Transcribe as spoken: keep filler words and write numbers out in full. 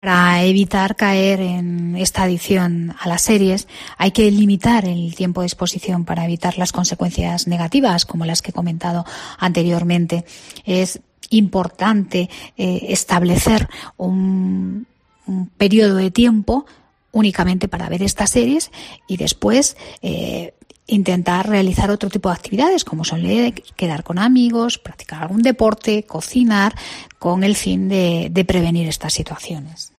Para evitar caer en esta adicción a las series, hay que limitar el tiempo de exposición para evitar las consecuencias negativas, como las que he comentado anteriormente. Es importante eh, establecer un, un periodo de tiempo únicamente para ver estas series y después eh, intentar realizar otro tipo de actividades, como son leer, quedar con amigos, practicar algún deporte, cocinar, con el fin de, de prevenir estas situaciones.